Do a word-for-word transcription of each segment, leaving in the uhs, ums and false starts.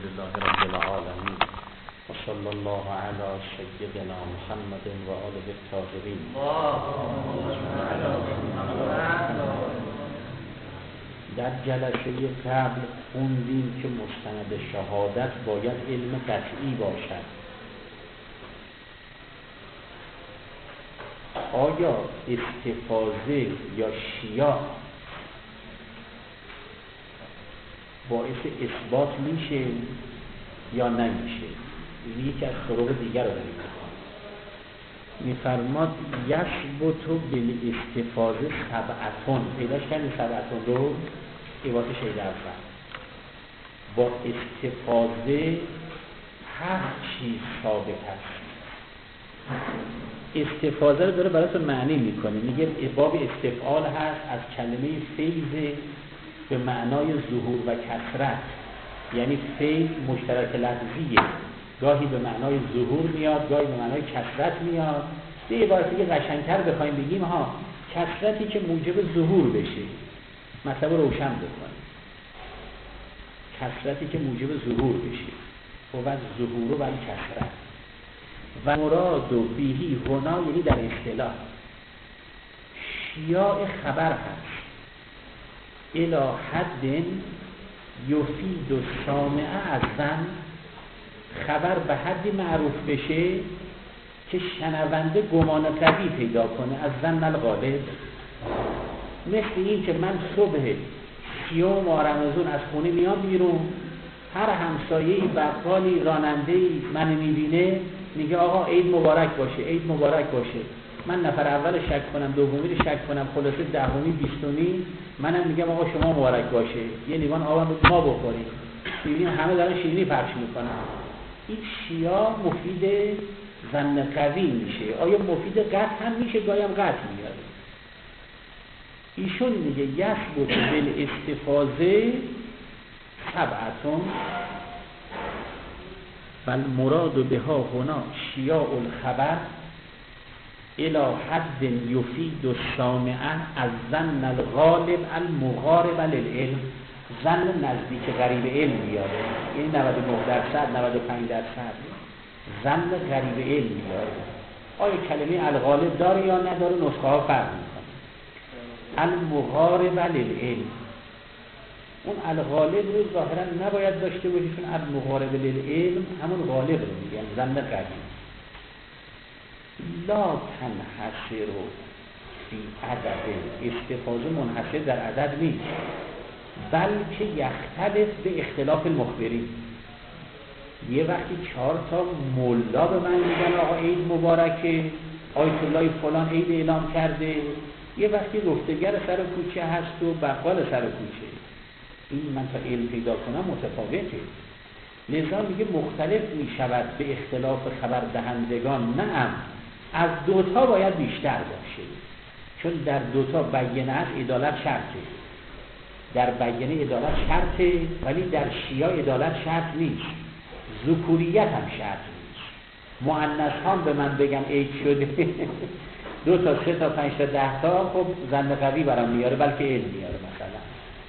لله رب العالمين وصلى الله على سيدنا محمد و آله الطاهرین. در جلسه قبل خوندیم که مستند شهادت باید علم قطعی باشد. آیا استفاضه یا شیاع باعث اثبات میشه یا نمیشه؟ این یکی از طرق دیگر رو داریم میفرماد یثبت بالاستفاضه سبعتون. پیداش کردیم سبعتون رو عبارت شیده هستن. با استفاضه هر چیز ثابت است. استفاضه رو داره براتون معنی میکنه، میگه باب استفعال هست از کلمه فیض به معنای ظهور و کثرت، یعنی فیض مشترک لفظیه، گاهی به معنای ظهور میاد، گاهی به معنای کثرت میاد. به عبارت دیگه قشنگتر بخوایم بگیم ها، کثرتی که موجب ظهور بشه، مطلب روشن بکنیم، کثرتی که موجب ظهور بشه و ظهور و کثرت. و مراد و بیهی هنا یعنی در اصطلاح شیاع خبر هست الی حد یفید السامع از زن، خبر به حدی معروف بشه که شنونده گمان قوی پیدا کنه از زن الغالب. مثل این که من صبح سیوم و رمضان از خونه میام بیرون، هر همسایه‌ای بقالی راننده‌ای من میبینه میگه آقا عید مبارک باشه، عید مبارک باشه. من نفر اول شک کنم، دومی رو شک کنم، خلاصه دهمی بیستمی منم میگم آقا شما مبارک باشه، یه لیوان آب رو ما بخوریم. ببینیم همه دارن شیرینی پخش میکنن. این شیاع مفید ظن قوی میشه. آیا مفید قطع هم میشه؟ گاهی هم قطع میاره. ایشون میگه یثبت بالاستفاضه سبعتون بل مراد بها هنا شیاع الخبر الی حد یفید السامع از ظن الغالب المغارب للعلم. ظن نزدیک غریب علم بیاره، یعنی نود و نه درصد نود و پنج درصد ظن غریب علم بیاره. آیا کلمه الغالب داره یا نداره؟ نسخه ها فرق میکنه. المغارب للعلم، اون الغالب رو ظاهرا نباید داشته باشی، چون المغارب للعلم همون غالب رو میگن، ظن قوی. لا تنحصر فی عدد، استفاضه منحصر در عدد نیست، بلکه یختلف به اختلاف المخبرین. یه وقتی چهار تا ملا به من میگن آقا عید مبارکه، آیت الله فلان عید اعلام کرده، یه وقتی رفتگر سر کوچه هست و بقال سر کوچه، این من تا علم پیدا کنم متفاوته. لذا میگه مختلف میشود به اختلاف خبر دهندگان. نه، از دوتا باید بیشتر باشه، چون در دوتا بیانه است، عدالت شرطه. در بیانه عدالت شرطه، ولی در شیاع عدالت شرط نیست، ذکوریت هم شرط نیست. مؤنث هم به من بگن عید شده دو تا سه تا پنج تا ده تا، خب ظن قوی برام میاره، بلکه علم میاره. مثلا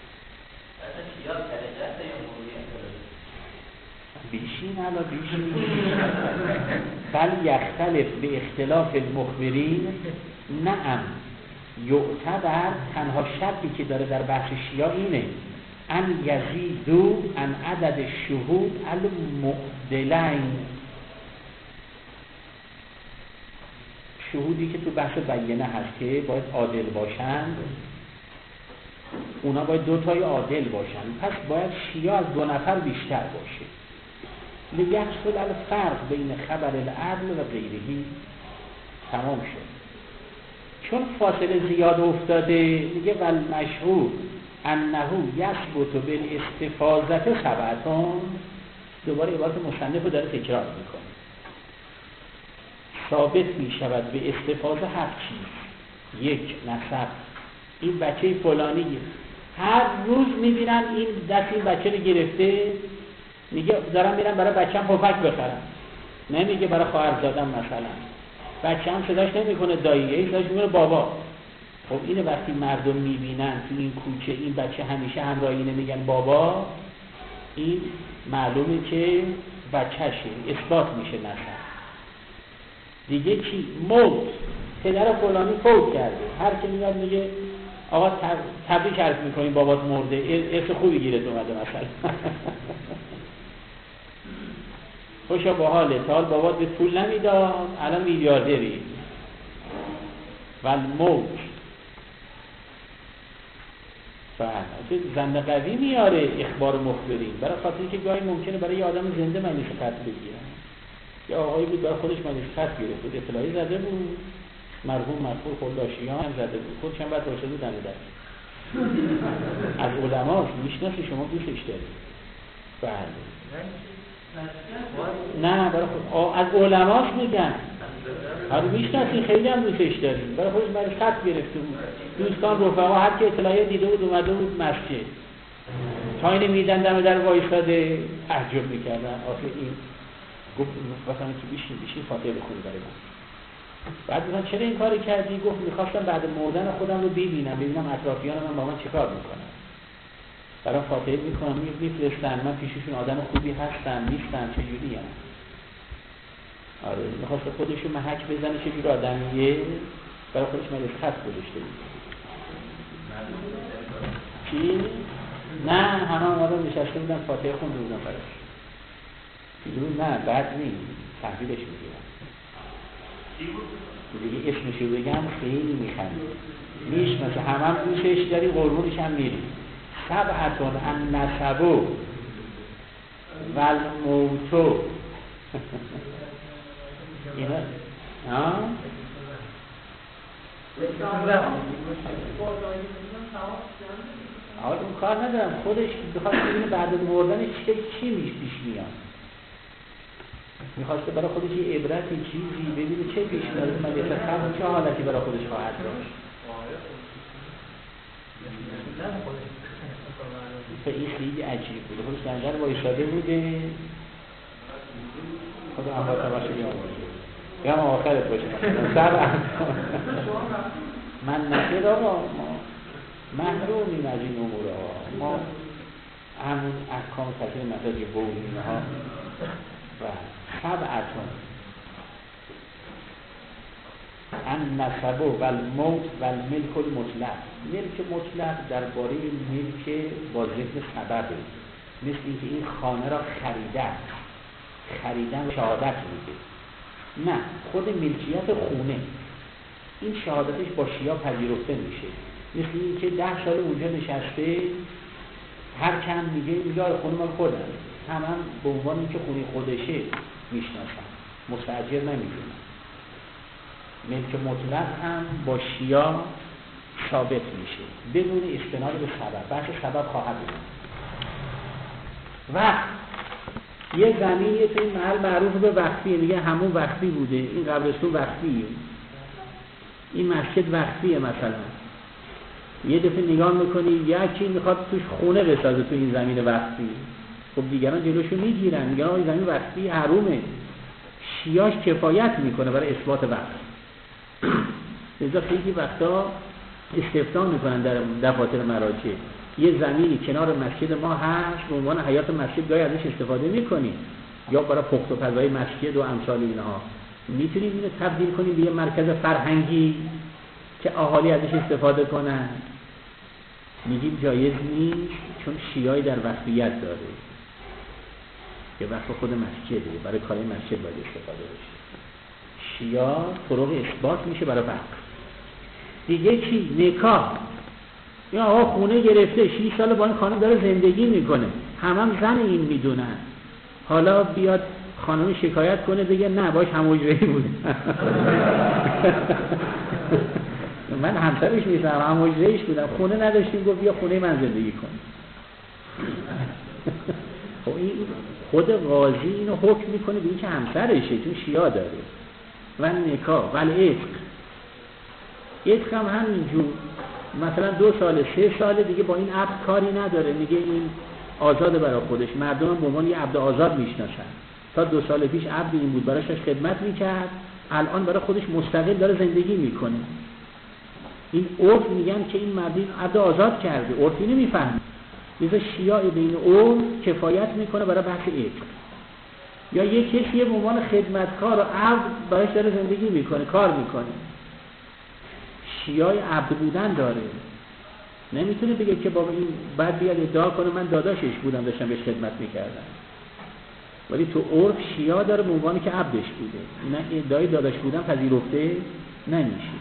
بیشین علا بیشین بل یختلف به اختلاف المخبرین. نعم یعتبر، تنها شرطی که داره در بحث شیاع اینه ان یزیدو ان عدد شهود المعدلین، شهودی که تو بحث بیانه هست که باید عادل باشند، اونا باید دوتای عادل باشند، پس باید شیاع از دو نفر بیشتر باشه. لیحصل الفرق بین خبر العدل و غیرهی. تمام شد. چون فاصله زیاد افتاده میگه ول مشهور انه یثبت بالاستفاضه سبعتون. دوباره عبارت مصنف رو داره تکرار میکنه. ثابت میشود به استفاضه هر چیز. یک، نسب، این بچه فلانی هر روز میبینن این دست این بچه رو گرفته، میگه دارم میرم برای بچه‌م پفک بخرم، نمیگه برای خواهرزادم مثلا. بچه‌م صداش نمیکنه دایی، صداش میکنه بابا. خب اینه وقتی مردم میبینن تو این کوچه این بچه همیشه همراه اینه میگن بابا، این معلومه که بچهشه، اثبات میشه نسب. دیگه چی؟ موت، پدر فلانی فوت کرده، هر که میاد میگه آقا تبریک عرض میکنیم بابات مرده، ارث خوبی گیرت اومده مثلا. خوشا با حاله، تا حال بابات به پول نمیداد، الان میلیاردری. و موت بله، زن قوی میاره اخبار مخبرین، برای خاطر اینکه گاهی ممکنه برای یه آدم زنده مجلس خط بگیرن. یه آقایی بود برای خودش مجلس خط گرفت بود، اطلاعی زده بود، مرحوم مرحوم خلاشیان هم زده بود، خودش هم بعد باشه بود دمه دست از علماش میشناسی، شما دوستش دارید. بله نه برای خود از علماش میگن، حالا میشناسی، خیلی هم دوستش داریم، برای خودش مجلس خط گرفته بود، دوستان رفقا هر کی اطلاعی دیده بود اومده بود مسجد، تا اینه میدن دم در وایساده تعجب میکردن. آخه این گفت مثلا که بیشین بیشین فاتحه بخونی برای من. بعد میگن چرا این کاری کردی؟ گفت میخواستم بعد مردن خودم رو ببینم، ببینم اطرافیان من با من چیکار میکنن. برام فاتحه میکنم، میفرستن، من پیششون آدم خوبی هستن نیستن چجوری هم. آره میخواست خودشو محک بزنه چجوری آدمیه، برای خودش مجلس خط گذاشته بود. چی؟ نه همه آمدن نشسته بودن فاتحه خونده بودن براش. دیدون نه بد نیست، تحویلش میگیرن. دیگه اسمشو بگم خیلی میخنده، میشناسه، همه هم دوستش داری، قربونش هم میری. سبعتون النسبو والموتو اینا ها آقا اون کار ندارم، خودش بخواد ببینه بعد مردنش چه چی میش پیش میاد، میخواسته برای خودش یه عبرتی چیزی ببینه چه پیش میاد، مجلس خط چه حالتی برای خودش خواهد داشت. این خیلی عجیب بوده، خودش دنجر وایساده بوده، خدا هم باید باشه بیام باشه یا هم آخرت باشه سر من نخیر آقا ما محرومیم از این امور ها، ما همون احکام کثیر مساجی بومین ها و سبعتون النسب و الموت و الملک المطلق. ملک مطلق درباره ملک با ذکر سببه، مثل اینکه این خانه را خریدن، خریدن شهادت میده، نه خود ملکیت خونه، این شهادتش با شیعه پذیرفته میشه. مثل اینکه ده سال اونجا نشسته، هر چند میگه میگه خونه مال خودم، هم هم به عنوان اینکه خونه خودشه میشناسن، مستاجر نمیدونن. ملک مطلق هم با شیعه ثابت میشه بدون استناد به سبب، بحث سبب خواهد بود. و یه زمینی تو این محل معروف به وقفیه، میگه همون وقفی بوده، این قبرستون وقفیه، این مسجد وقفیه. مثلا یه دفعه نگاه میکنی یکی میخواد توش خونه بسازه تو این زمین وقفی، خب دیگران جلوشو میگیرن، میگن آقا این زمین وقفی حرومه، شیعاش کفایت میکنه برای اثبات وقف. لذا خیلی وقتا استفتاء میکنن در دفاتر مراجع، یه زمینی کنار مسجد ما هست به عنوان حیات مسجد، گاهی ازش استفاده میکنیم یا برای پخت و پزای مسجد و امثال اینها، میتونیم اینو تبدیل کنیم به یه مرکز فرهنگی که اهالی ازش استفاده کنن. میگیم جایز نیست، چون شیعه در وقفیت داره، یه وقت خود مسجده، برای کار مسجد باید استفاده بشه. شیعه طرق اثبات میشه برای وقف. دیگه چی؟ نکاح. یا آقا خونه گرفته، شش سال با این خانم داره زندگی میکنه، همه هم زن این میدونن، حالا بیاد خانم شکایت کنه بگه نه باش هموجهی بوده من همسرش میشم هموجهیش بودم، خونه نداشتیم، گفت بیا خونه من زندگی کن. خب این خود قاضی اینو حکم میکنه به این که همسرشه، چون شیعه داره. و نکاح و العتق، عتق هم همینجور، مثلا دو سال سه سال دیگه با این عبد کاری نداره، میگه این آزاده برای خودش. مردم هم به عنوان یه عبد آزاد میشناسن، تا دو سال پیش عبد این بود برایش خدمت میکرد، الان برای خودش مستقل داره زندگی میکنه. این عرف میگن که این مرد این عبد آزاد کرده، عرف اینو میفهمه. لذا شیاع بین او کفایت میکنه برای بحث عقل. یا یک کسی به عنوان خدمتکار و عبد برایش داره زندگی میکنه، کار میکنه، شیاع عبد بودن داره، نمیتونه بگه که بابا این بعد بیاد ادعا کنه من داداشش بودم داشتم بهش خدمت میکردم، ولی تو عرف شیاع داره به عنوانی که عبدش بوده، نه ادعای داداش بودن پذیرفته نمیشه.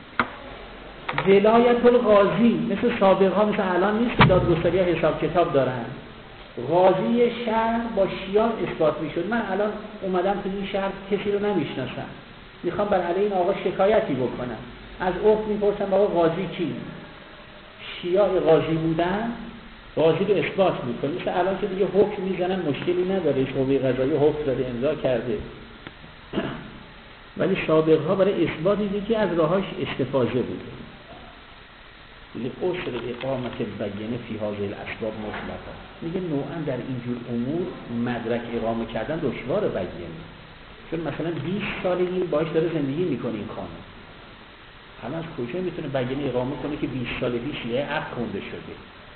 ولایت القاضی مثل سابق ها، مثل الان نیست که دادگستری ها حساب کتاب دارن. قاضی شهر با شیاع اثبات میشد. من الان اومدم تو این شهر کسی رو نمیشناسم، میخوام بر علیه این آقا شکایتی بکنم، از عرف میپرسم آقا قاضی کی؟ شیاع قاضی بودن قاضی رو اثبات میکنه. مثل الان که دیگه حکم میزنن مشکلی نداره، شعبه قضایی حکم داده امضا کرده، ولی سابق ها برای اثبات یکی از راهاش استفاضه بوده. لعسر اقامت بینه فی هذه الاسباب مطلقا، میگه نوعا در اینجور امور مدرک اقامه کردن دشوار بیانه، چون مثلا بیست سال این باش داره زندگی میکنه این خانم، حالا از کجا میتونه بیانه اقامه کنه که بیست سال پیش یه عقد خونده شده؟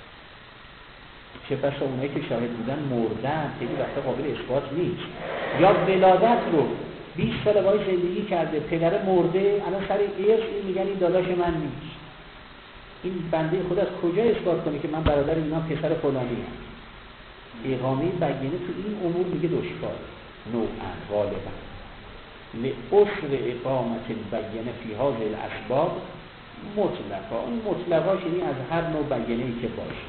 چه بسا اونایی که شاهد بودن مردن، خیلی وقتا قابل اثبات نیست. یا ولادت رو بیست سال باش زندگی کرده، پدر مرده، الان سر ارث این میگن این داداش من نیست. این بنده خود از کجا اثبات کنه که من برادر اینا پسر فلانی هم؟ اقامه بیانه تو این امور میگه دشوار نوعا غالبا. لعسر اقامت بیانه فی هذه الاسباب مطلقا، اون مطلقاش یعنی از هر نوع بیانه ای که باشه.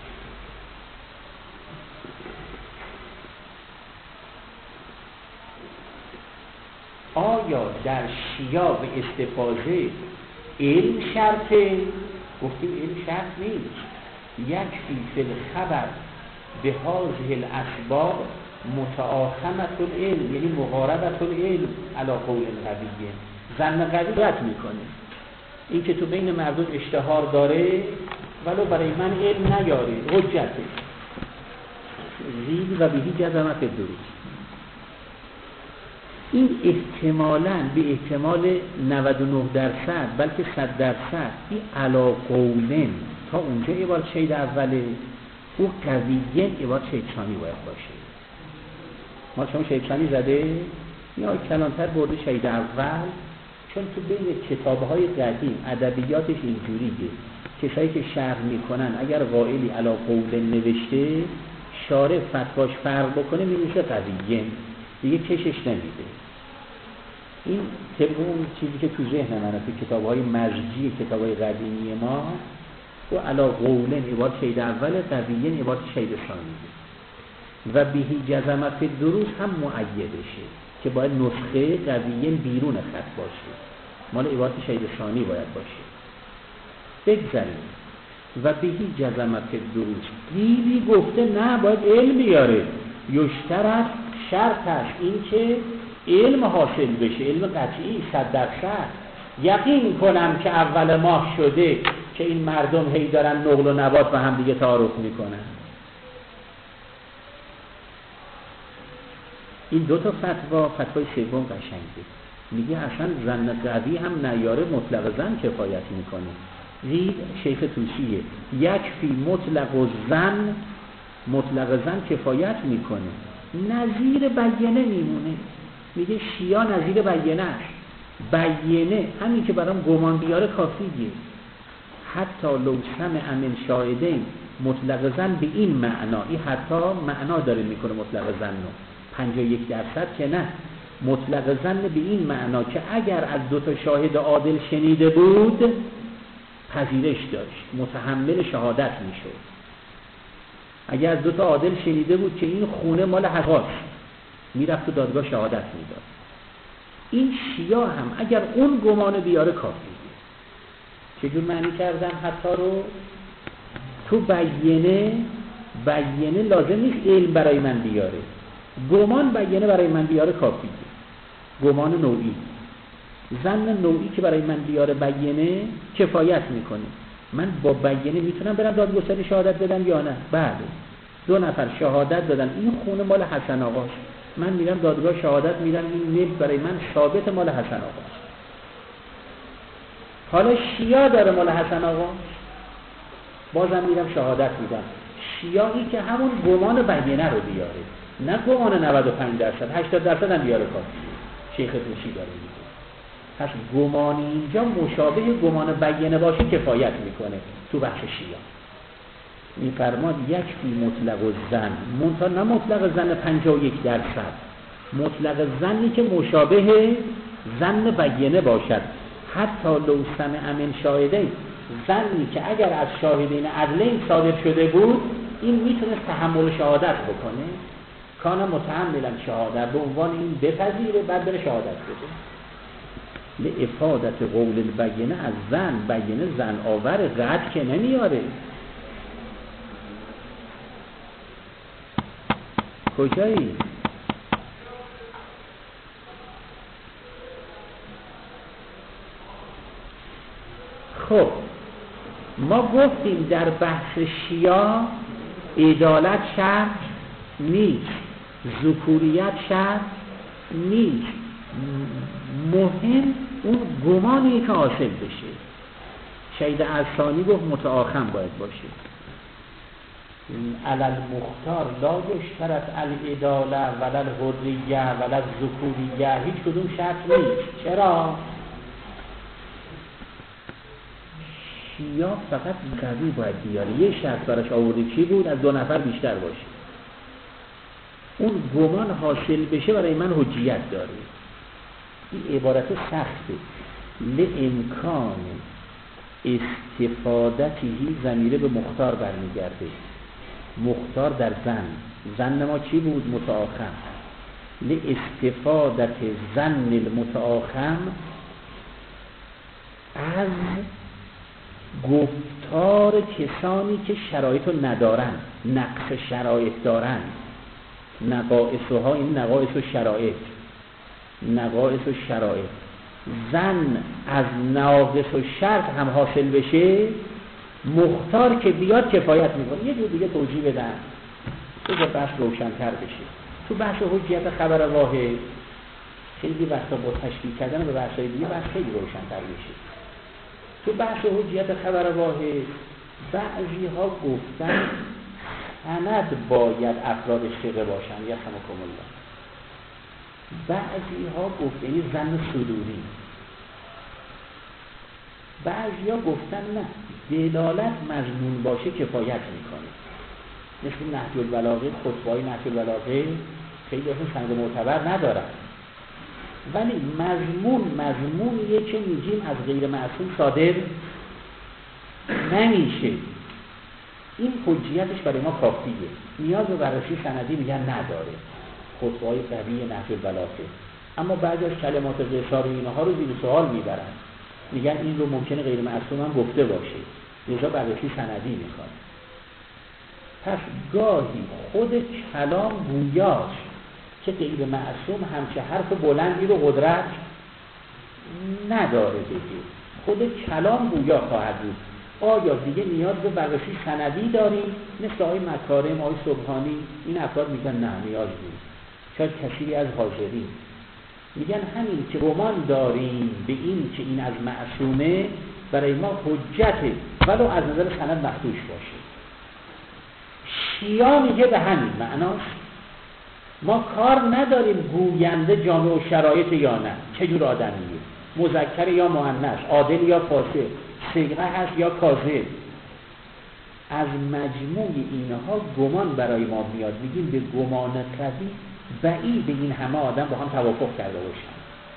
آیا در شیاع به استفاضه علم شرطه؟ گفتیم علم شرط نیست. یک فی الخبر به هذه الاسباب متآخمة العلم، یعنی مقاربة العلم علی قول قوی، ظن قوی رد میکنه. این که تو بین مردم اشتهار داره ولو برای من علم نیاره، حجته. زید و بهی جزمت درست. این احتمالاً به احتمال نود و نه درصد بلکه صد درصد این علا قولن تا اونجا عبارت شید اوله، او قویین عبارت شید ثانی باید باشه. ما شما شید ثانی زده یا کلانتر برده شید اول، چون تو بین کتاب‌های قدیم ادبیاتش اینجوریه، کسایی که شرح میکنن اگر قائلی علا قولن نوشته شارع فتواش فرق بکنه میشه قویین، دیگه کشش نمیده. این طبق اون چیزی که تو ذهن منه تو کتاب‌های مرجعی کتاب‌های قدیمی ما، و علا قولن عبارت شید اول، قویین عبارت شید ثانی و بهی جزمت دروس هم معیدشه که باید نسخه قویین بیرون خط باشه، مال عبارت شید ثانی باید باشه. بگذاریم و بهی جزمت دروس دیدی گفته نه باید علم بیاره، یشترط شرط است این که علم حاصل بشه، علم قطعی صد درصد یقین کنم که اول ماه شده که این مردم هی دارن نقل و نبات و هم دیگه تعارف میکنن. این دو تا فتوا، فتوای سوم قشنگه، میگه اصلا ظن قوی هم نیاره مطلق ظن کفایت میکنه. زید شیخ توسیه یک فی مطلق و ظن، مطلق ظن کفایت میکنه، نظیر بیانه میمونه. میگه شیعه نظیر بیانه است، بیانه همین که برام گمان بیاره کافیه. حتی لو سمع من شاهدین مطلق ظن به این معنا، این حتی معنا داره میکنه مطلق ظن رو پنجاه و یک درصد که نه، مطلق ظن به این معنا که اگر از دو تا شاهد عادل شنیده بود پذیرش داشت، متحمل شهادت میشد. اگر از دو تا عادل شنیده بود که این خونه مال حقاست، میرفت تو دادگاه شهادت میداد. این شیعه هم اگر اون گمان بیاره کافیه. چجور معنی کردن حتی رو؟ تو بیانه بیانه لازم نیست علم برای من بیاره، گمان بیانه برای من بیاره کافیه. گمان نوعی، ظن نوعی که برای من بیاره بیانه کفایت میکنه. من با بیانه میتونم برم دادگستری شهادت بدم یا نه؟ بله، دو نفر شهادت دادن این خونه مال حسن آقاست، من میرم دادگاه شهادت میدم این ملک برای من ثابت مال حسن آقاست. حالا شیعه داره مال حسن آقاست، بازم میرم شهادت میدم، شیعی که همون گمان بیانه رو بیاره، نه گمان نود و پنج درصد، هشتاد درصد هم بیاره کافیه. شیخ توسی داره میگه پس گمانی اینجا مشابه گمان بیانه باشه کفایت میکنه. تو بخش شیعه میفرماد یک فی مطلق الظن، منتها نه مطلق ظن پنجاه و یک درصد، مطلق ظنی که مشابه ظن بیانه باشد. حتی لو سمع من شاهدین، ظنی که اگر از شاهدین عدلین صادر شده بود این میتونه تحمل شهادت بکنه، کان متحملا شهادت، به عنوان این بپذیره بعد بره شهادت بده. لافادت قول البینه از ظن، بیانه ظن آور قطع که نمیاره. کجایی؟ خب ما گفتیم در بحث شیعه عدالت شرط نیست، ذکوریت شرط نیست، مهم اون گمانی که حاصل بشه. شهید ارسانی گفت متآخم باید باشه. علی المختار لا یشترط العداله ولا الحریه ولا الذکوریه، هیچ کدوم شرط نیست. چرا؟ شیعه فقط قوی باید بیاره، یه شرط براش آورده چی بود؟ از دو نفر بیشتر باشه. اون گمان حاصل بشه برای من حجیت داره. این عبارت سخته. لامکان استفادتی ضمیره به مختار برمیگرده. مختار در زن، زن ما چی بود؟ متآخم. لاستفادت زن المتآخم از گفتار کسانی که شرایط رو ندارن، نقص شرایط دارن. نقائص ها این نقائص و شرایط، نقائص و شرایط. زن از ناقص و شرط هم حاصل بشه، مختار که بیاد کفایت میکنه. یه جور دیگه توجیه بدن بذار بحث روشن‌تر بشه. تو بحث حجیت خبر واحد خیلی وقتا با تشکیل کردن به بحث‌های دیگه بحث خیلی روشن‌تر بشه. تو بحث حجیت خبر واحد بعضی ها گفتن سند باید افراد ثقه باشن، یا سمکم الله. بعضی ها گفتن زن صدوری، بعضی ها گفتن نه، دلالت مضمون باشه کفایت میکنه. مثل نهج البلاغه، خطبه‌های نهج البلاغه خیلی اصلا سند معتبر ندارن، ولی مضمون مضمونیه که میگیم از غیر معصوم صادر نمیشه. این حجیتش برای ما کافیه، نیاز به بررسی سندی میگن نداره. خطبه‌های قوی نهج البلاغه، اما بعضی از کلمات قصار اینها رو زیر سوال میبرن، میگن این رو ممکنه غیر معصوم هم گفته باشه، لذا بررسی سندی میخواد. پس گاهی خود کلام گویاست که غیر معصوم همچه حرف بلندی رو قدرت نداره بگه، خود کلام گویا خواهد بود. آیا دیگه نیاز به بررسی سندی داریم؟ مثل آقای مکارم، آقای سبحانی، این افراد میگن نه نیاز بود. شاید کثیری از حاضرین میگن همین که گمان داریم به این که این از معصومه برای ما حجته، ولو از نظر سند مخدوش باشه. شیعه میگه به همین معناست. ما کار نداریم گوینده جامع و شرایط یا نه، چجور آدمیه، مذکر یا مؤنث، عادل یا فاسق، صیغه هست یا کاذب. از مجموع اینها گمان برای ما میاد، میگیم به گمان قوی بعید این همه آدم با هم توافق کرده باشن.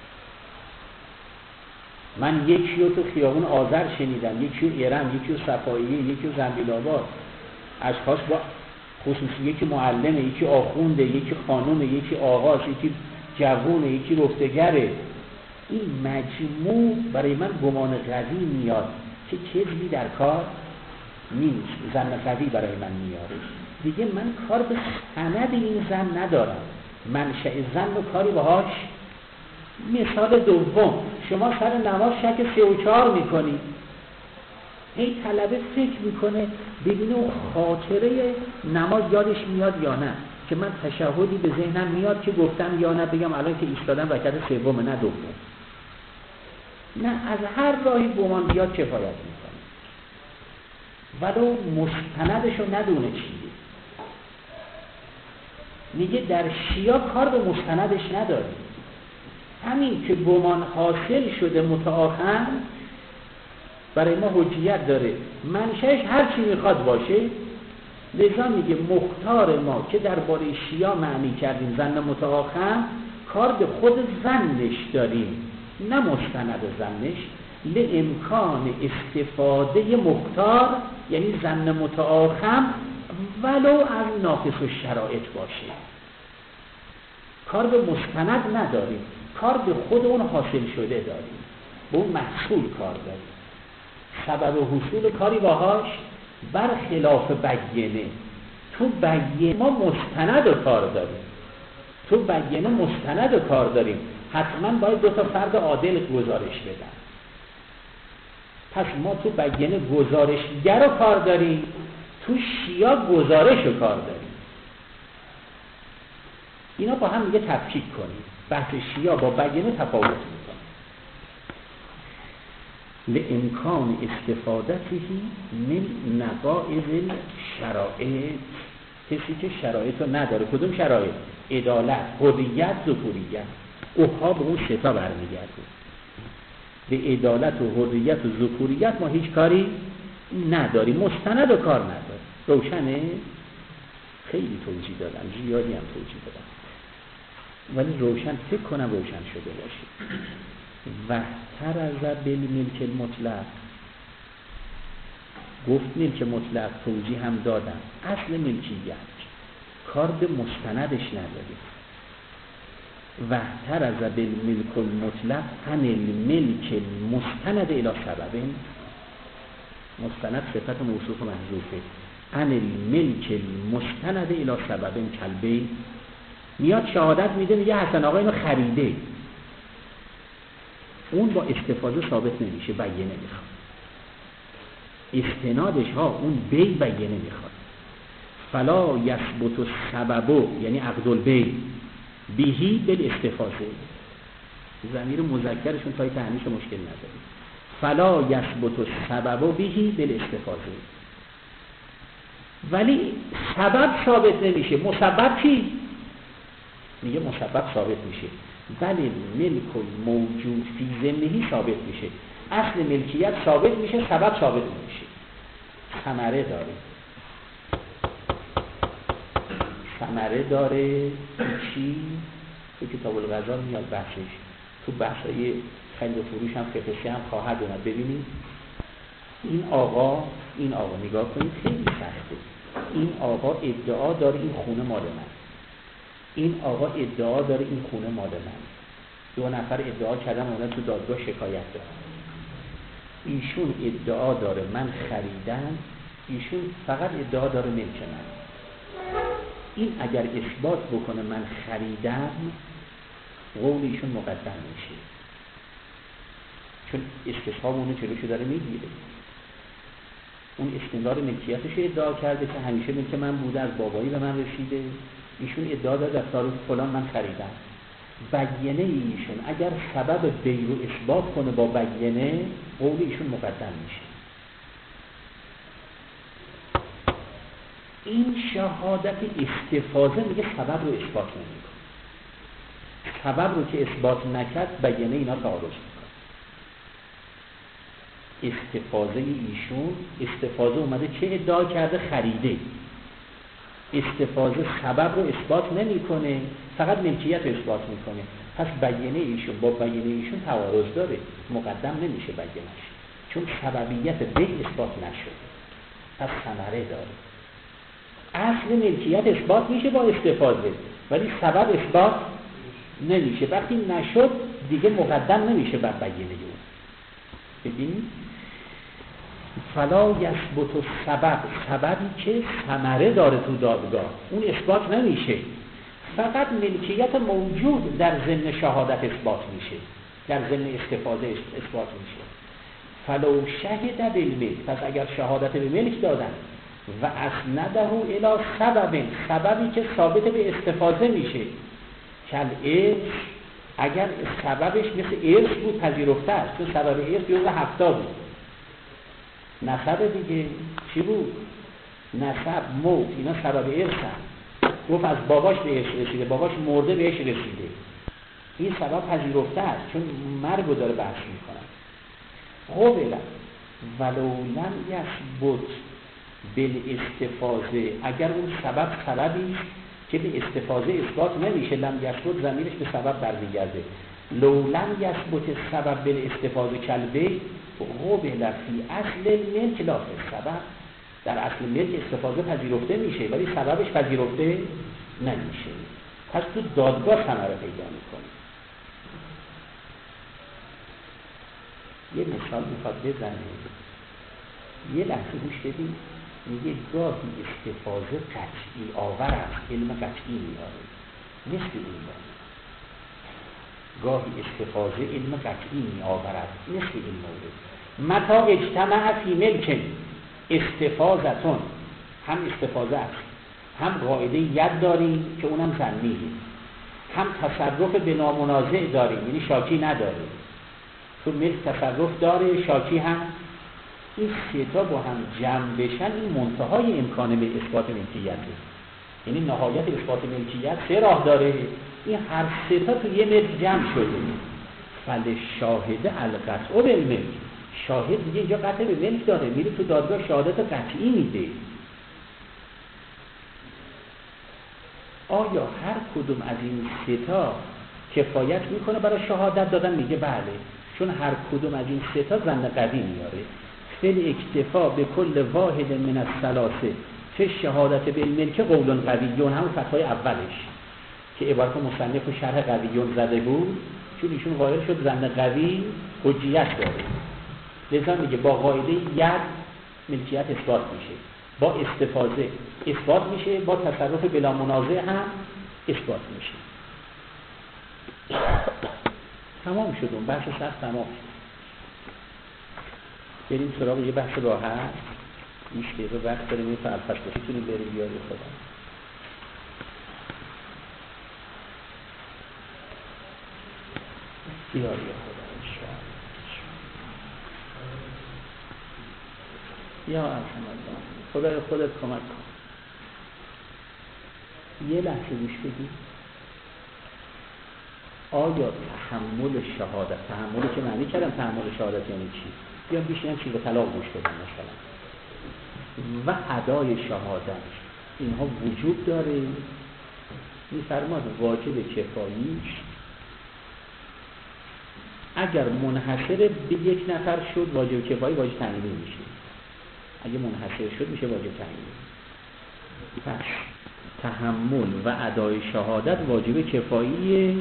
من یکی رو تو خیابون آذر شنیدم، یکی رو ایران، یکی رو صفاییه، یکی رو زنبیل آباد، اشخاص با خصوصی، یکی معلمه، یکی آخونده، یکی خانومه، یکی آقاست، یکی جوونه، یکی رفتگره. این مجموع برای من گمان قوی میاد که چیزی در کار نیست، زن قوی برای من میاره. دیگه من کار به سند این زن ندارم، منشأ زن و کاری باهاش. مثال دوم، شما سر نماز شک سه و چهار میکنی، این طلبه فکر میکنه ببینه اون خاطره نماز یادش میاد یا نه، که من تشهدی به ذهنم میاد که گفتم یا نه، بگم الان که ایستادم رکعت سومه نه دوم. نه، از هر راهی گمان بیاد کفایت میکنه، ولو مستندشو ندونه چیه. میگه در شیا کار به مستندش نداری، همین که گمان حاصل شده متآخر برای ما حجیت داره، منشأش هر چی میخواد باشه. لذا میگه مختار ما که درباره شیا معنی کردیم ظن متآخر، کار به خود ظنش داریم نه مستند ظنش، لامکان استفاده مختار یعنی ظن متآخر ولو از ناقص الشرائط باشه. کار به مستند نداریم، کار به خود اون حاصل شده داریم، به اون محصول کار داریم. سبب و حصول کاری باهاش برخلاف بیانه. تو بیانه ما مستند و کار داریم، تو بیانه مستند و کار داریم، حتما باید دو تا فرد عادل گزارش بدن. پس ما تو بیانه گزارشگر رو کار داریم، تو شیا گزارش رو کار داریم. اینا با هم دیگه تفکیک کنیم، بحث شیا با بیانه تفاوت میکنه. لامکان استفادته من نقائض الشرائط، کسی که شرایط رو نداره. کدوم شرایط؟ عدالت، حریت، ذکوریت. اوها به اون ستا برمیگرده. به عدالت و حریت و ذکوریت ما هیچ کاری نداریم، مستند و کار نداریم. روشنه؟ خیلی توضیح دادم، زیادی هم توضیح دادم، ولی روشن فکر کنم روشن شده باشه. و ترز بالملک المطلق، گفت ملک مطلق توضیح هم دادم. اصل ملکیت کار به مستندش نداریم. و ترز بالملک المطلق عن الملک المستند الى سبب، مستند صفت موصوف محذوفه، عن الملک المستند الى سبب کلبه. میاد شهادت میده، میگه حسن آقا اینو خریده، اون با استفاده ثابت نمیشه، بیانه میخواد. استنادش ها اون بی بیانه میخواد. فلا یثبت السبب یعنی عقد البی بهی بالاستفاده، ضمیر مذکرشون تای تهنیش مشکل نداره. فلا یثبت السبب بهی بالاستفاده، ولی سبب ثابت نمیشه. مسبب چی؟ میگه مسبب ثابت میشه، ولی ملک موجود فی ذمه ثابت میشه. اصل ملکیت ثابت میشه، سبب ثابت نمیشه. ثمره داره، ثمره داره چی؟ تو کتاب الغزال میاد بحثش، تو بحثای خرید و فروش هم فقهی هم خواهد اومد. ببینید این آقا این آقا نگاه کنید خیلی سخته. این آقا ادعا داره این خونه مال من، این آقا ادعا داره این خونه مال من. دو نفر ادعا کردن، اونا تو دادگاه شکایت دارن. ایشون ادعا داره من خریدم، ایشون فقط ادعا داره ملک من. این اگر اثبات بکنه من خریدم، قول ایشون مقدم میشه، چون استصحاب اونو جلوشو داره میگیره. اون استمرار ملکیتش ادعا کرده که همیشه ملک من بوده، از بابایی به من رسیده. ایشون ادعا داره در تاریخ فلان من خریدم. بیانه ایشون اگر سبب بی رو اثبات کنه با بیانه، قول ایشون مقدم میشه. این شهادت استفاده میگه سبب رو اثبات نمیکنه. سبب رو که اثبات نکرد بیانه اینا تعارض میکنه. استفاده ایشون، استفاده اومده چه ادعا کرده؟ خریده. استفاده سبب رو اثبات نمیکنه، فقط ملکیت رو اثبات میکنه. پس بیانه ایشون با بیانه ایشون تعارض داره، مقدم نمیشه بیانش، چون سببیت به اثبات نشده. پس ثمره داره. اصل ملکیت اثبات میشه با استفاده، ولی سبب اثبات نمیشه. وقتی نشد دیگه مقدم نمیشه بر بیانه اون. ببینید فلا یثبت السبب، سببی که ثمره داره تو دادگاه اون اثبات نمیشه، فقط ملکیت موجود در ضمن شهادت اثبات میشه، در ضمن استفاده اثبات میشه. فلو شهد بالملک، پس اگر شهادت به ملک دادن و اسنده الی سبب، سببی که ثابت به استفاده میشه، کل ارث، اگر سببش مثل ارث بود پذیرفته است، تو سبب ارث جزء هفتا بود. نسب دیگه چی بود؟ نسب، موت، اینا سبب ارث هم. گفت از باباش بهش رسیده، باباش مرده بهش رسیده. این سبب پذیرفته است چون مرگ رو داره بحث میکنن. قبل ولو لم یثبت بالاستفاضه، اگر اون سبب سببی است که به استفاضه اثبات نمیشه، لم یثبت ضمیرش به سبب برمیگرده. لو لم یثبت السبب بالاستفاضه کلبه قبل فی اصل الملک لا فی السبب، در اصل ملک استفاضه پذیرفته میشه ولی سببش پذیرفته نمیشه. پس تو دادگاه ثمره پیدا میکنه. یه مثال میخواد بزنه، یه لحظه گوش بدید. میگه گاهی استفاضه قطعی آور است، علم قطعی میاره، مثل این داره. گاهی استفاضه علم قطعی میآورد، مثل این مورد. متا اجتمع فی ملک استفاضتون، هم استفاضه است، هم قاعده ید داریم که اونم ظنیه، هم تصرف به نامنازع داریم یعنی شاکی نداریم. تو ملک تصرف داره، شاکی هم. این سه تا با هم جمع بشن این منتهای امکان به اثبات ملکیت، یعنی نهایت اثبات ملکیت سه راه داره. این هر سه تا تو یه ملک جمع شده. فل شاهد القطع بالملک، شاهد دیگه اینجا قطع به ملک داره، میره تو دادگاه شهادت قطعی میده. آیا هر کدوم از این سه تا کفایت میکنه برای شهادت دادن؟ میگه بله، چون هر کدوم از این سه تا ظن قوی میاره. فل اکتفا به کل واحد من الثلاثه فی شهادت بالملک قول قویون، همون فتوای اولش که عبارت مصنف و شرح قویون زده بود، چون ایشون قائل شد ظن قوی حجیت داره، لذا میگه با قاعده ید ملکیت اثبات میشه، با استفاضه اثبات میشه، با تصرف بلا منازع هم اثبات میشه. تمام شد اون بحث سخت، تمام شد. بریم سراغ یه بحث راحت. بیست دقیقه وقت داریم، این فلسفه میتونیم بریم بیاری خدا. بیاری خدا انشاءالله. یا الحمدلله، خدای خودت کمک کن. یه لحظه گوش بدید. آیا تحمل شهادت، تحملی که معنی کردم تحمل شهادت یعنی چی؟ بیان بیشترم چی به طلاق گوش بدن مثلا و ادای شهادت، اینها وجود داره. میفرماد واجب کفاییش اگر منحصر به یک نفر شد واجب کفایی واجب تعیینی میشه، اگه منحصر شد میشه واجب تعیینی. پس تحمل و ادای شهادت واجب کفاییه.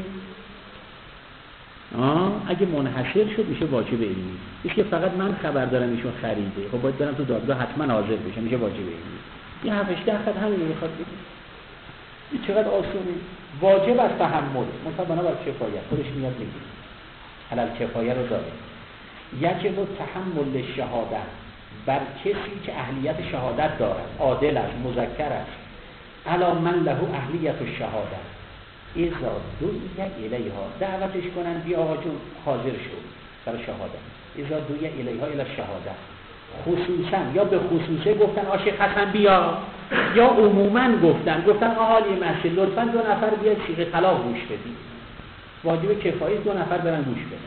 آه اگه منحصر شد میشه واجب علمی. میشه فقط من خبر دارم ایشون خریده، خب باید برم تو دادگاه حتما حاضر بشم، میشه واجب علمی. یه هفتش ده خط همین رو میخواد بگه. این چقدر آسونه. واجب از تحمل مثلا بنا بر کفایت خودش میاد میگه علل کفایه رو داره. یجب تحمل شهادت بر کسی که اهلیت شهادت دارد، عادل است، مذکر است، علی من له اهلیت الشهادت اذا دوی الیها، دعوتش کنن بیا آقا جون حاضر شو برای شهادت. اذا دوی الیها الی الشهادت، خصوصا یا به خصوصه گفتن عاشق حسن بیا، یا عموما گفتن گفتن اهالی مسجد لطفا دو نفر بیاد صیغه طلاق گوش بدید. واجب کفایی دو نفر برن گوش بدن.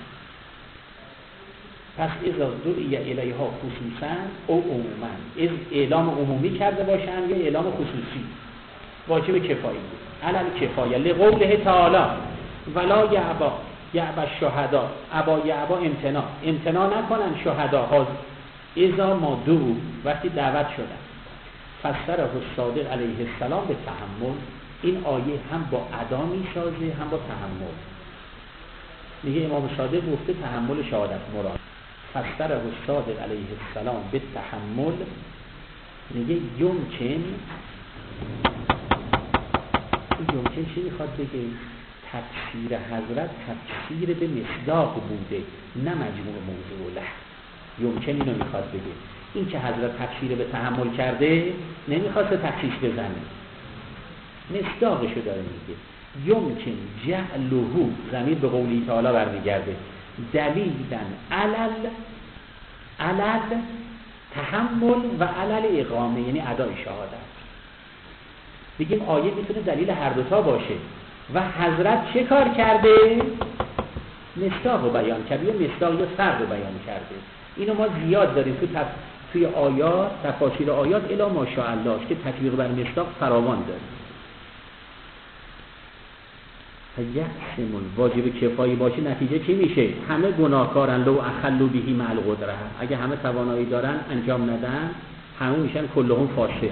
پس اذا دوی الیها خصوصا او عموما، از اعلام عمومی کرده باشن یا اعلام خصوصی، واجب کفایی علل کفایه. لقوله تعالی ولا یعبا یعبا الشهدا، ابا یعبا امتناع، امتناع نکنن شهدا ها اذا ما دو، وقتی دعوت شدن. فسره الصادق علیه السلام به تحمل. این آیه هم با ادا میسازه هم با تحمل. میگه امام صادق گفته تحمل شهادت مراد. فسره الصادق علیه السلام به تحمل، میگه یمکن، این یمکن چی میخواد بگه؟ تفسیر حضرت تفسیر به مصداق بوده نه مجموع موضوع له. یمکن اینو میخواد بگه، این که حضرت تفسیر به تحمل کرده نمیخواسته تخصیص بزنه، مصداقشو داره میگه. یمکن جعلهو، ضمیر به قولی تعالی برمیگرده، دلیلن علل علل تحمل و علل اقامه، یعنی ادای شهادت. بگیم آیه میتونه دلیل هر دوتا باشه. و حضرت چه کار کرده؟ مصداق رو بیان کرده، یا مصداق یا فرق رو بیان کرده. اینو ما زیاد داریم تو تف... توی آیات، تفاسیر آیات الا ماشاءالله که تطبیق بر مصداق فراوان داره. یقسم واجب کفایی باشه نتیجه چی میشه؟ همه گناهکارن لو اخلوا بهی مع القدره. اگه همه توانایی دارن انجام ندن همه میشن کلهم فاسق.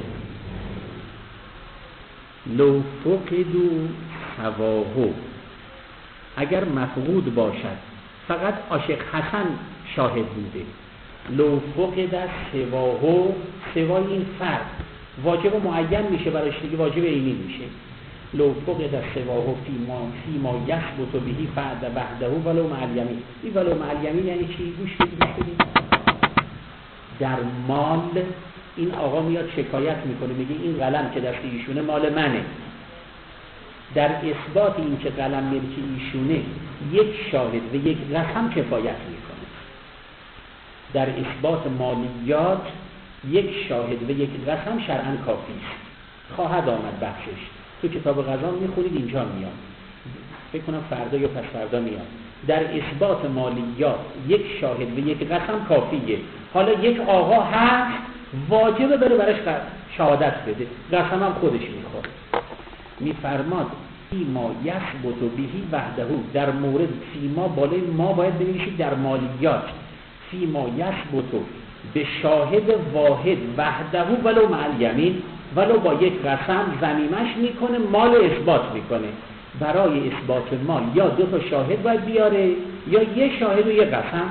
لو فقدوا هواه، اگر مفقود باشد فقط عاشق حسن شاهد بوده. لو فقد سواه، سوای این فرد واجب معین میشه براش دیگه، واجب عینی میشه. لو فقد سواه فیما فیما یثبت بهی فعد وحده ولو مع الیمین. این ولو مع الیمین یعنی چی؟ گوش بدید گوش بدید. در مال این آقا میاد شکایت میکنه، میگه این قلم که دست ایشونه مال منه. در اثبات این که قلم ملک ایشونه یک شاهد و یک قسم کفایت میکنه. در اثبات مالیات یک شاهد و یک قسم شرعاً کافی است. خواهد آمد بخشش تو کتاب قضا میخونید، اینجا میاد، فکر کنم فردا یا پس فردا میاد. در اثبات مالیات یک شاهد و یک قسم کافیه. حالا یک آقا هست واجبه بره براش شهادت بده، قسم هم خودش میخوره. میفرماد فیما یثبت بهی وحده، در مورد فیما بالای ما باید بنویشید در مالیات فیما یثبت به شاهد واحد وحده ولو مع الیمین، ولو با یک قسم ضمیمش میکنه، مال اثبات میکنه. برای اثبات مال یا دو تا شاهد باید بیاره یا یه شاهد و یه قسم.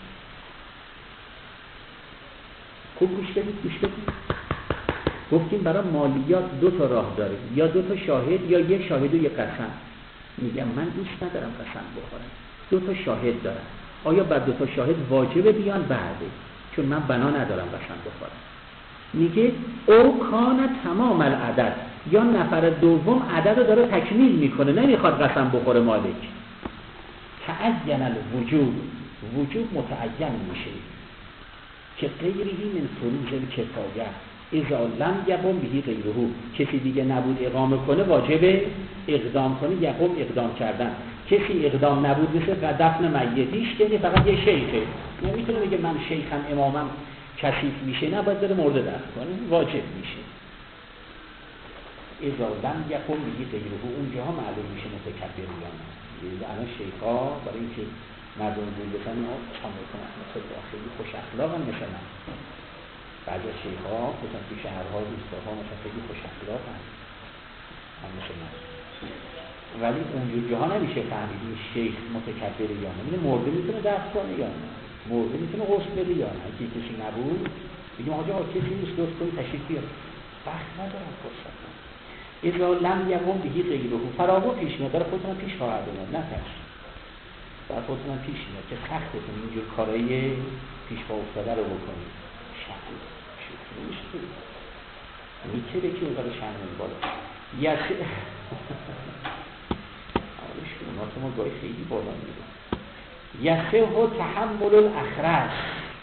خوب گوش بدید گوش بدید. گفتیم برای مالیات دو تا راه داره، یا دو تا شاهد یا یک شاهد و یک قسم. میگم من دوست ندارم قسم بخورم، دو تا شاهد دارم. آیا بر دو تا شاهد واجبه بیان؟ بعده، چون من بنا ندارم قسم بخورم. میگه او کان تمام العدد، یا نفر دوم عدد رو داره تکمیل میکنه، نمیخواد قسم بخوره مالک. تعین الوجوب، وجوب متعین میشه که غیرهی من فروض الکفایه اذا لم یقم بهی غیره، کسی دیگه نبود اقامه کنه واجبه اقدام کنه، یقم اقدام کردن. کسی اقدام نبود مثل دفن میتیش که فقط یه شیخه، نمیتونه بگه من شیخم امامم کثیف میشه، نه باید داره مرده دفن کنه، واجب میشه. اذا لم یقم بهی غیره، اونجاها معلوم میشه متکبریان. الان شیخا برای اینکه مردم بود بسن ها تمام کنن مثل خیلی خوش اخلاق هم مثل من. بعضی از شیخا مثلا توی شهرها روستاها مثلا خیلی خوش اخلاق هم هم مثل من، ولی اونجور جاها نمیشه فهمید این شیخ متکبره یا نه. این مرده میتونه دست کنه یا نه، مرده میتونه غسل بده یا نه. اگه کسی نبود بگیم آقا کسی نیست درست کنی تشریف بیار، وقت ندارم فرصت ندارم. اذا لم یقم بهی غیره، فراغو پیش میاد، داره خودتونم پیش خواهد اومد، نه ترس، داره خودتونم پیش میاد که سختتون اینجور کارهای پیش پا افتاده رو بکنید. شکل شکل نمیشه میتره که اونقدر شن نمی بالا یسه آرش کنیم ما تو ما گاهی خیلی بالا میره. یسه و تحمل الاخرس،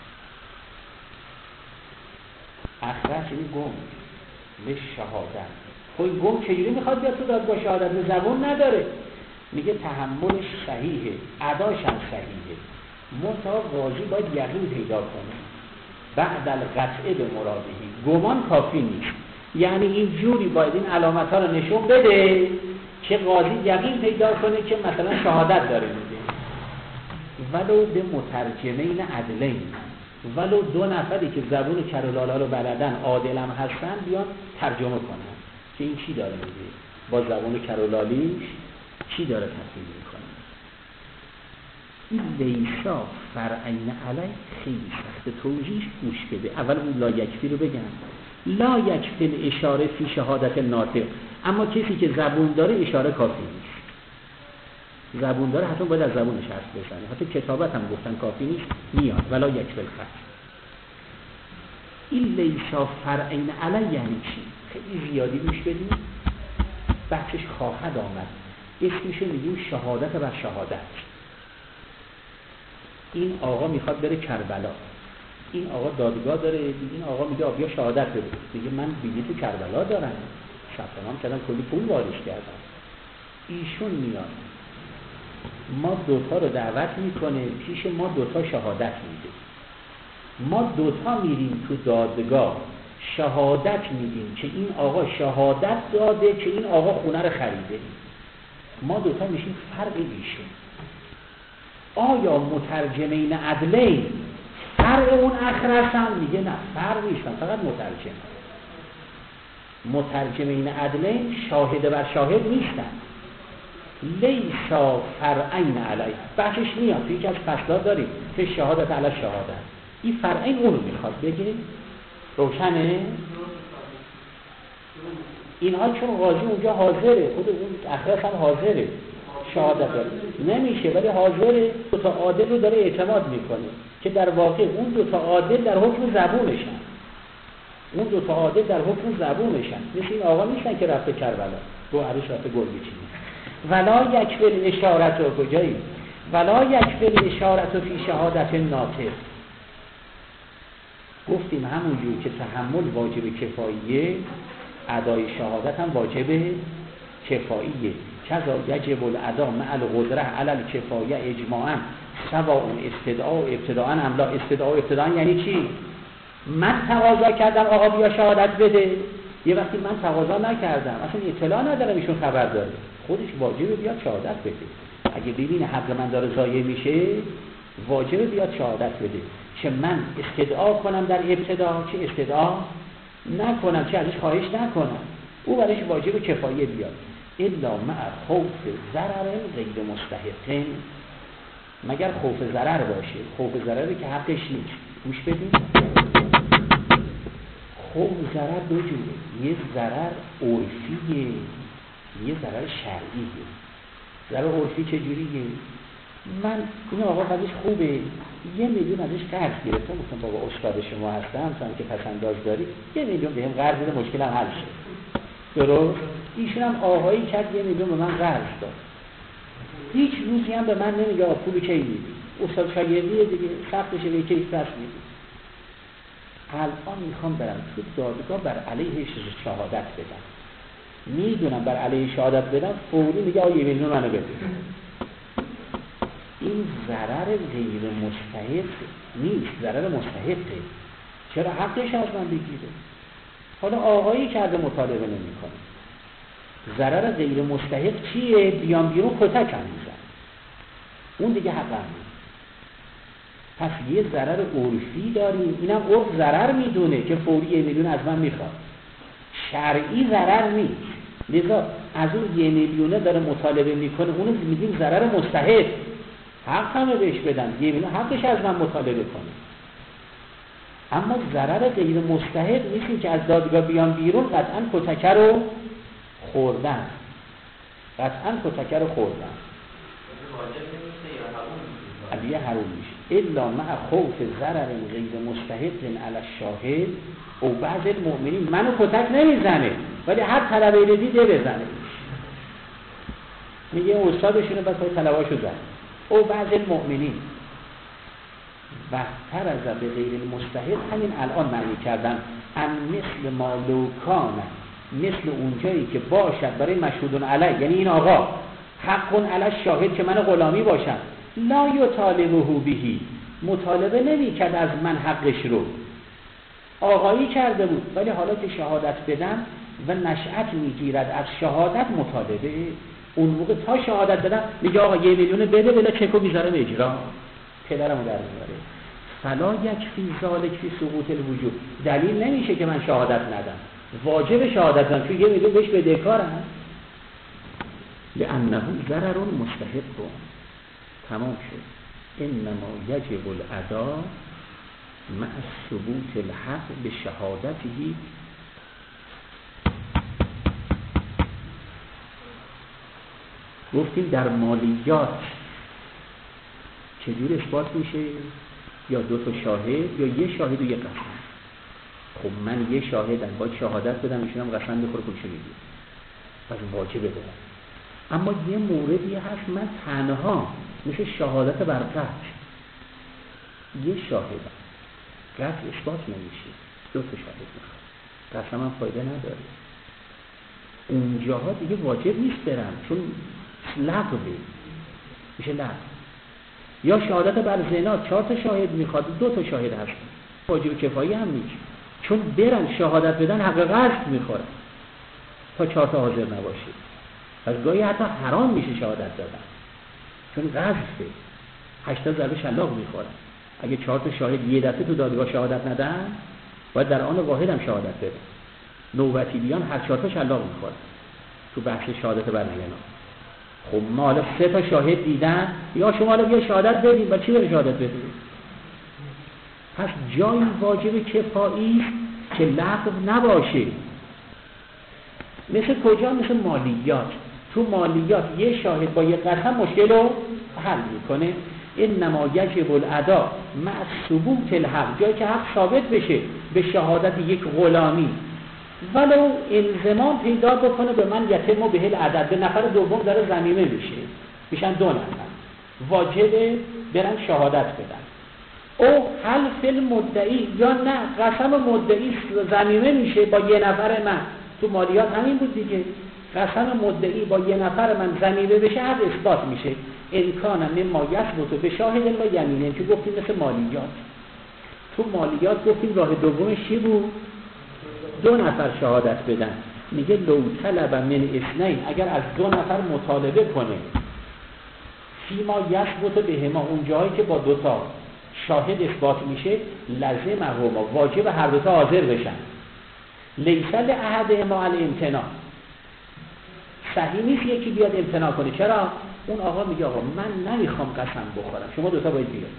اخرس یعنی گم به شهادت. خب گم چجوری میخواد بیاد تو دادگاه شهادت؟ به زبون نداره. میگه تحملش صحیحه، اداش هم صحیحه، منتها قاضی باید یقین پیدا کنه بعد القطع به مرادهی. گمان کافی نیست، یعنی این جوری باید این علامت ها رو نشون بده که قاضی یقین پیدا کنه که مثلا شهادت داره میده. ولو به مترجمین عدلین، ولو دو نفری که زبون کرولالا رو بلدن عادلم هستن بیان ترجمه کنن که این چی داره میگه، با زبون کرولالیش چی داره تفسیر میکنه. این لیسا فرعین علی خیلی سخت توجیهش. گوش بده، اول اون لا یکفی رو بگم. لا یکفی اشاره فی شهادت ناطق، اما کسی که زبون داره اشاره کافی نیست. زبون داره حتی باید از زبونش حرف بزنه، حتی کتابت هم گفتن کافی نیست، میاد ولا یکفی الخط. این لیسا فرعین علی یعنی چی؟ خیلی زیادی گوش بدید. بخشش خواهد آمد، اسمشو میگیم شهادت و شهادت. این آقا میخواد بره کربلا، این آقا دادگاه داره، این آقا میگه آبیا شهادت بده، میگه من بیلی تو کربلا دارم، ثبت نام کردن، کلی پول واریز کردن. ایشون میاد ما دوتا رو دعوت میکنه پیش ما، دوتا شهادت میده. ما دوتا میریم تو دادگاه شهادت میدیم که این آقا شهادت داده که این آقا خونه رو خریده. ما دوتا میشیم فرق ایشون. آیا مترجمین عدلین فرق اون اخرس هم؟ میگه نه، فرق نیستن، فقط مترجم. مترجمین عدلین شاهد بر شاهد نیستن. لیسا فرعین علی، بحثش میاد توی یکی از فصلات داریم که شهادت علی شهادت. این فرعین اون رو میخواد بگه. روشنه؟ اینها چون قاضی اونجا حاضره، خود اون اخرس هم حاضره، شهادت داره نمیشه، ولی حاضره، دو تا عادل رو داره اعتماد میکنه که در واقع اون دو تا عادل در حکم زبونشن. اون دو تا عادل در حکم زبونشن. مثل این آقا نیستن که رفته کربلا رو عرش رفته گل بچینه. ولا یک فل اشارت و کجایی ولا یک فل اشارت و فی شهادت ناطق. گفتیم همونجور که تحمل واجب کفاییه، ادای شهادت هم واجب کفاییه. کذا یجب الادا مع القدره علی الکفایه اجماعا سواء استدعاء ابتداء ام لا. استدعاء ابتداء یعنی چی؟ من تقاضا کردم آقا بیا شهادت بده، یه وقتی من تقاضا نکردم، اصلا اطلاع ندارم ایشون خبر داره، خودش واجبه بیاد شهادت بده. اگه ببینه حق من داره ضایع میشه واجبه بیاد شهادت بده، چه من استدعا کنم در ابتدا چه استدعا نکنم، چه ازش خواهش نکنم. او برایش واجب کفایه بیاد. الا مع خوف ضرر غیر مستحق، مگر خوف ضرر باشه. خوف ضرری که حقش نیست. گوش بدید، خوف ضرر دو جوره، یه ضرر عرفیه یه ضرر شرعیه. ضرر عرفی چجوریه؟ من این آقا قضیش خوبه، یه میلیون ازش قرض گرفتم، گفتم بابا استاد شما هستم، تو هم که پسنداز داری، یه میلیون بهم قرض بده مشکلم حل شد. درست؟ ایشون هم آقایی کرد یه میلیون به من قرض داد. هیچ روزی هم به من نمیگه آقا پول کی میدی؟ استاد شاگردیه دیگه، سختشه به کی پس میدی. الان میخوام برم تو دادگاه بر علیه شهادت بدم. میدونم بر علیه شهادت بدم، فوری میگه آقا یه میلیون منو بده. این ضرر غیر مستحق نیست، ضرر مستحقه. چرا حقش از من بگیره؟ حالا آقایی کرده مطالبه نمی کنه. ضرر غیر مستحق چیه؟ بیان بیرون کتک هم میزن، اون دیگه حق هم نیست. پس یه ضرر عرفی داریم، اینم عرف ضرر میدونه که فوری یه میلیون از من میخواد، شرعی ضرر نیست. لذا از اون یه میلیونه داره مطالبه میکنه، اونو میگیم ضرر مستحق، حق همه بهش بدن، یه میلیون حقش از من مطالبه کنه. اما ضرر غیر مستحق نیست که از دادگاه بیان بیرون قطعا کتک رو خوردن، قطعا کتک رو خوردن، علیه حروم میشه. الا مع خوف ضرر غیر مستحق علی الشاهد او بعض المؤمنین. منو کتک نمیزنه ولی هر طلبه دیده بزنه، میگه استادشونه بس های طلباشو زن. او بعض المؤمنین و ترزه به غیر المستحق، همین الان معنی کردن ان مثل ما لو کان، مثل اونجایی که باشد برای مشهودون علی، یعنی این آقا حق علی الشاهد که من غلامی باشم، لا یطالبه بهی، مطالبه نمی کرد از من حقش رو، آقایی کرده بود ولی حالا که شهادت بدم و نشأت میگیرد از شهادت مطالبه، اون موقع تا شهادت بدم میگه آقا یه میلیون بده، بلا چکو میذارم اجرا، پدرمو در میاره. فلا یکفی ذالک فی سقوط الوجوب، دلیل نمیشه که من شهادت ندم، واجب شهادت بدم چون یه میلیون بهش بدهکارم، لانه ضرر مستحق. تمام شد. انما یجب الادا مع ثبوت الحق به شهادته. گفتیم در مالیات چجور اثبات میشه؟ یا دو تا شاهد یا یه شاهد و یه قسم. خب من یه شاهدم باید شهادت بدم، ایشونم قسم بخوره پولشو بگیره، پس واجبه بدم. اما یه موردی هست من تنها میشه شهادت بر قطع، یه شاهدم قطع اثبات نمیشه، دو تا شاهد میخواد، قسم هم فایده نداره. اونجاها دیگه واجب نیست برن، چون لغوه، میشه لغو. یا شهادت بر زنا چهار تا شاهد میخواد، دو تا شاهد هست، واجب کفایی هم نیست، چون برن شهادت بدن حق قصد میخوره تا چهار تا حاضر نباشه. از گاهی حتی حرام میشه شهادت دادن، چون قذفه، هشتا ضربه شلاق میخوره. اگه چهار تا شاهد یه دفعه تو دادگاه شهادت ندن، باید در آن واحد هم شهادت بدن. نوبتی بیان هر چهار تا شلاق میخوره تو بحث شهادت بر زنا. خب ما حالا سه تا شاهد دیدن، یا شما حالا بیا شهادت بدید، با چی بره شهادت بدید؟ پس جایی واجب کفایی است که لغو نباشه. مثل کجا؟ مثل مالیات. تو مالیات یه شاهد با یه قسم مشکل رو حل میکنه. انما یجب الاداء مع ثبوت الحق، جایی که حق ثابت بشه به شهادت یک غلامی، ولو الزمان پیدا بکنه به من یتم به العدد، به نفر دوم داره ضمیمه میشه، میشن دو نفر، واجبه برن شهادت بدن. او حلف المدعی، یا نه قسم مدعی ضمیمه میشه با یه نفر من. تو مالیات همین بود دیگه، قسم مدعی با یه نفر من ضمیمه بشه حق اثبات میشه. امکان مما یثبت به شاهد و یمینه، که گفتیم مثل مالیات. تو مالیات گفتیم راه دومش چی بود؟ دو نفر شهادت بدن. میگه لو طلب من اثنین، اگر از دو نفر مطالبه کنه فیما یثبت بهما، اون جایی که با دوتا شاهد اثبات میشه، لازم هما، واجب هر دوتا حاضر بشن. لیس لاحدهما الامتناع، صحیح نیست یکی بیاد امتناع کنه. چرا؟ اون آقا میگه آقا من نمیخوام قسم بخورم، شما دوتا باید بیاد،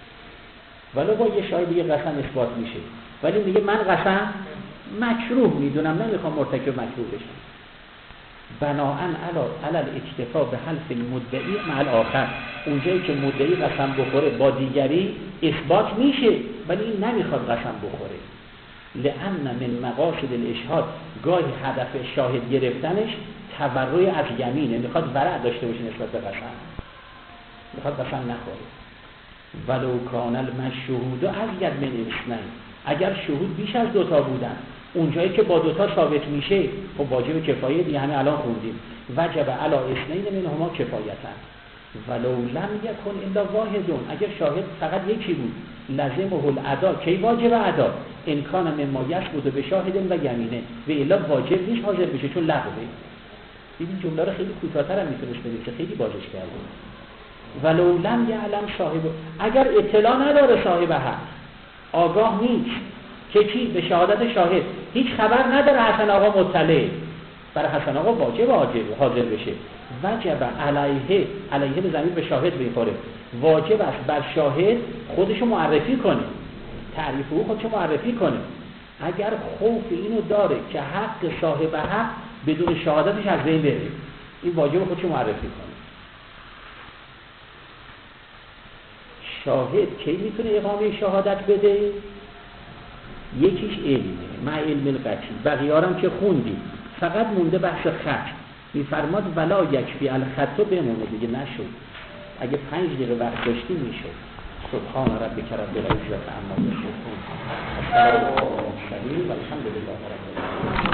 ولی با یه شاهد یه قسم اثبات میشه، ولی میگه من قسم مکروه میدونم، نمیخوام مرتکب مکروه بشم. بناءن علی الاکتفا به حلف المدعی مع الاخر، اونجایی که مدعی قسم بخوره با دیگری اثبات میشه، ولی این نمیخواد قسم بخوره. لأن من مقاصد الاشهاد، گاهی هدف شاهد گرفتنش تبرؤ از یمینه، میخواد ورع داشته باشه نسبت به قسم، میخواد قسم نخوره. ولو کان المشهود ازید من اثنین، اگر شهود بیش از دوتا بودن، اونجایی که با دوتا ثابت میشه، خب واجب کفایه دیگه، همه الان خوندیم، وجب علی اثنین منهما کفایتن. ولو لم یکن الا واحدون، اگر شاهد فقط یکی بود، لازمه الادا، کی واجب ادا؟ ان کان مما یثبت به شاهد و یمینه، و الا واجب نیست حاضر بشه، چون لغوه. این جمله رو خیلی کوتاه‌تر هم میتونست بگید، خیلی بازش کرده. ولو لم یعلم صاحب، اگر اطلاع نداره صاحب حق، آگاه نیست که کی به شهادت شاهد، هیچ خبر نداره حسن آقا مطلع، برای حسن آقا واجب واجب حاضر بشه. وجب علیه، علیه به ضمیر به شاهد میخوره، واجب است بر شاهد خودشو معرفی کنه، تعریف او خودشو معرفی کنه. اگر خوف اینو داره که حق صاحب حق بدون شهادتش از بین بره، این واجب خودشو معرفی کنه. شاهد کی میتونه اقامه شهادت بده؟ یکیش علمه، مع علم القطعی، بقیارم که خوندیم، فقط مونده بحث خط. میفرماد ولا یکفی الخط رو بمونه دیگه، نشد. اگه پنج دقیقه وقت داشتیم میشد. سبحان ربک رب العزة عما یصفون، السلام علی المرسلین و الحمد لله رب العالمین.